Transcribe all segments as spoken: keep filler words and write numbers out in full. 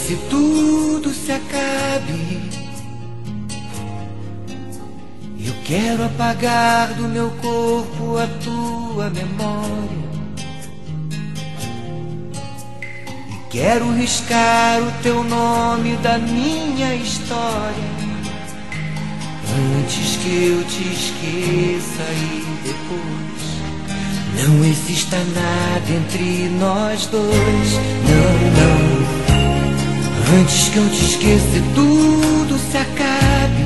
se tudo se acabe, eu quero apagar do meu corpo a tua memória. Quero riscar o teu nome da minha história, antes que eu te esqueça e depois não exista nada entre nós dois. Não, não. Antes que eu te esqueça e tudo se acabe,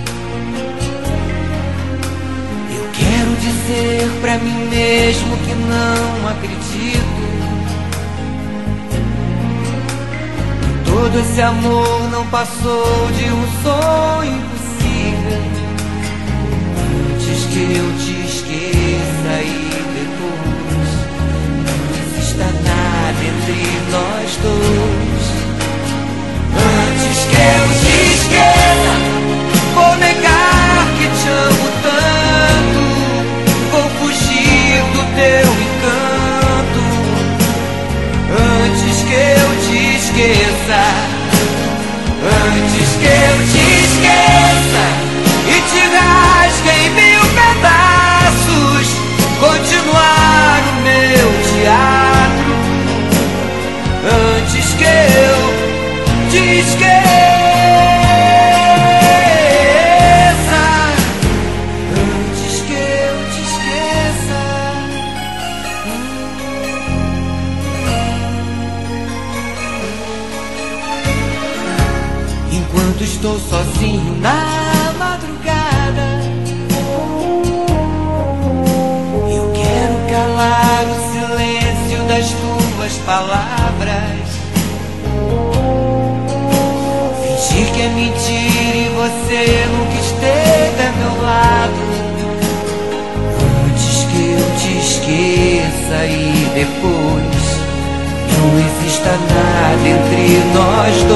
eu quero dizer pra mim mesmo que não acredito. Todo esse amor não passou de um sonho impossível. Antes que eu te esqueça e depois não exista nada entre nós dois. Antes que eu te esqueça, vou negar que te amo tanto, vou fugir do teu encanto. Antes que eu te esqueça, antes que eu te esqueça e te rasgue em mil pedaços, continuar no meu teatro. Antes que eu te esqueça, antes que eu te esqueça. Enquanto estou sozinho na madrugada, eu quero calar o silêncio das tuas palavras, fingir que é mentira e você nunca esteve a meu lado. Antes que eu te esqueça e depois não exista nada entre nós